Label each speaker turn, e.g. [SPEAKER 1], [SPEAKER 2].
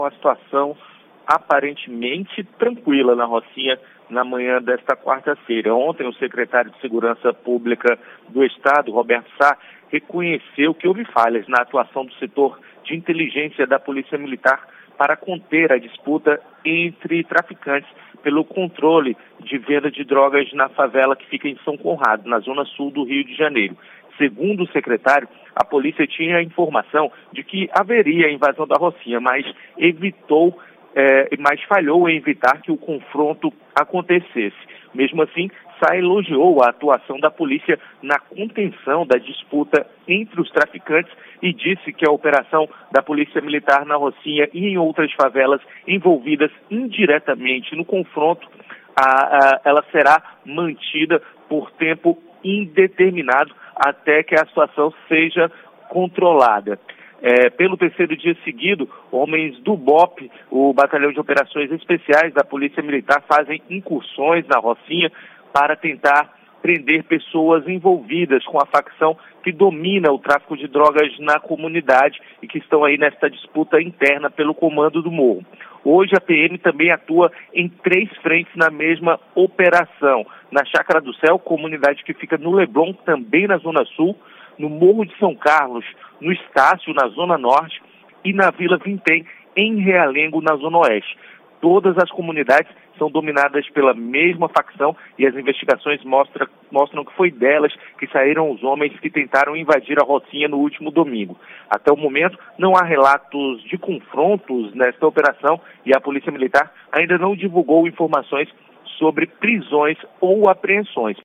[SPEAKER 1] Uma situação aparentemente tranquila na Rocinha na manhã desta quarta-feira. Ontem, o secretário de Segurança Pública do Estado, Roberto Sá, reconheceu que houve falhas na atuação do setor de inteligência da Polícia Militar para conter a disputa entre traficantes pelo controle de venda de drogas na favela que fica em São Conrado, na zona sul do Rio de Janeiro. Segundo o secretário, a polícia tinha a informação de que haveria invasão da Rocinha, mas falhou em evitar que o confronto acontecesse. Mesmo assim, Sá elogiou a atuação da polícia na contenção da disputa entre os traficantes e disse que a operação da Polícia Militar na Rocinha e em outras favelas envolvidas indiretamente no confronto, ela será mantida por tempo indeterminado até que a situação seja controlada. Pelo terceiro dia seguido, homens do BOP, o Batalhão de Operações Especiais da Polícia Militar, fazem incursões na Rocinha para tentar prender pessoas envolvidas com a facção que domina o tráfico de drogas na comunidade e que estão aí nesta disputa interna pelo comando do morro. Hoje a PM também atua em 3 frentes na mesma operação. Na Chácara do Céu, comunidade que fica no Leblon, também na Zona Sul, no Morro de São Carlos, no Estácio, na Zona Norte, e na Vila Vintém, em Realengo, na Zona Oeste. Todas as comunidades são dominadas pela mesma facção e as investigações mostram que foi delas que saíram os homens que tentaram invadir a Rocinha no último domingo. Até o momento, não há relatos de confrontos nesta operação e a Polícia Militar ainda não divulgou informações sobre prisões ou apreensões.